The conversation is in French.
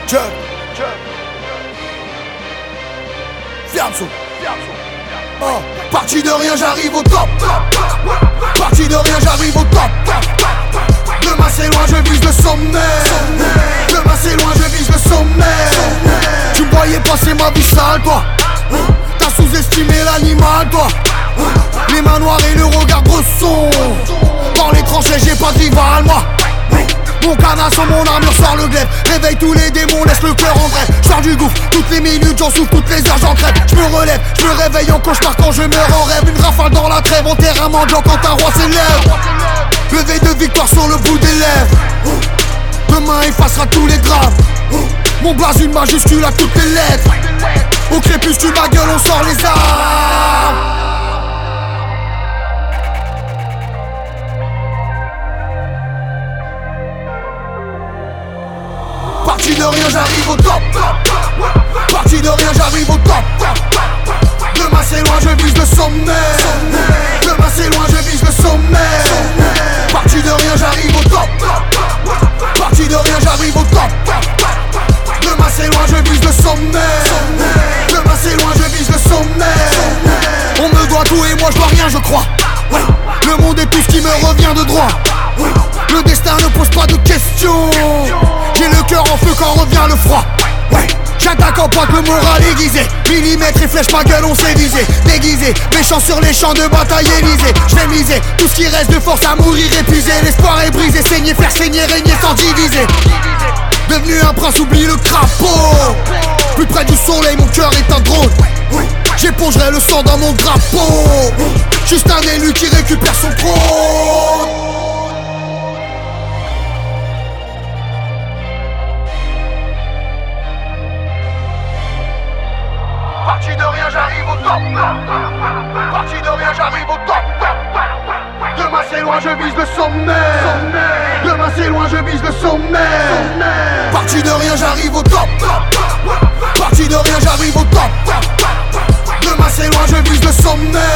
Jug. Fianzo. Oh. Parti de rien, j'arrive au top. Parti de rien, j'arrive au top. Demain c'est loin, je vise le sommet. Demain c'est loin, je vise le sommet. Tu me voyais passer ma vie sale, toi. T'as sous-estimé l'animal, toi. Les mains noires et le regard bresson. Dans les tranchées, j'ai pas de rival, moi. Mon canard sur mon armure sort le glaive. Réveille tous les démons, laisse le cœur en grève. J'sors du gouffre, toutes les minutes j'en souffre, toutes les heures j'en crève. J'me relève, j'me réveille en cauchemar quand je meurs en rêve. Une rafale dans la trêve, en terrain mendiant quand un roi s'élève. Levé de victoire sur le bout des lèvres. Demain effacera tous les drames. Mon blaze une majuscule à toutes les lettres. Au crépuscule ma gueule on sort les armes. Parti de rien j'arrive au top. Parti de rien j'arrive au top. Demain c'est loin je vise le sommet. Demain c'est loin je vise le sommet. Parti de rien j'arrive au top. Parti de rien j'arrive au top. Demain c'est loin je vise le sommet. Demain c'est loin je vise le sommet. On me doit tout et moi je dois rien je crois. Le monde est tout ce qui me revient de droit. Le destin ne pose pas de questions. J'ai le cœur en feu quand revient le froid. J'attaque en pointe, le moral aiguisé. Millimètre et flèche, ma gueule on s'est visé. Déguisé, méchant sur les champs de bataille Élysée. J'vais miser, tout ce qui reste de force à mourir épuisé. L'espoir est brisé, saigner, faire saigner, régner sans diviser. Devenu un prince, oublie le crapaud. Plus près du soleil, mon cœur est un drone. J'épongerai le sang dans mon drapeau. Juste un élu qui récupère son trône. Parti de rien, j'arrive au top. Parti de rien, j'arrive au top. Demain c'est loin, je vise le sommet. Demain c'est loin, je vise le sommet. Parti de rien, j'arrive au top. Parti de rien, j'arrive au top. Demain c'est loin, je vise le sommet.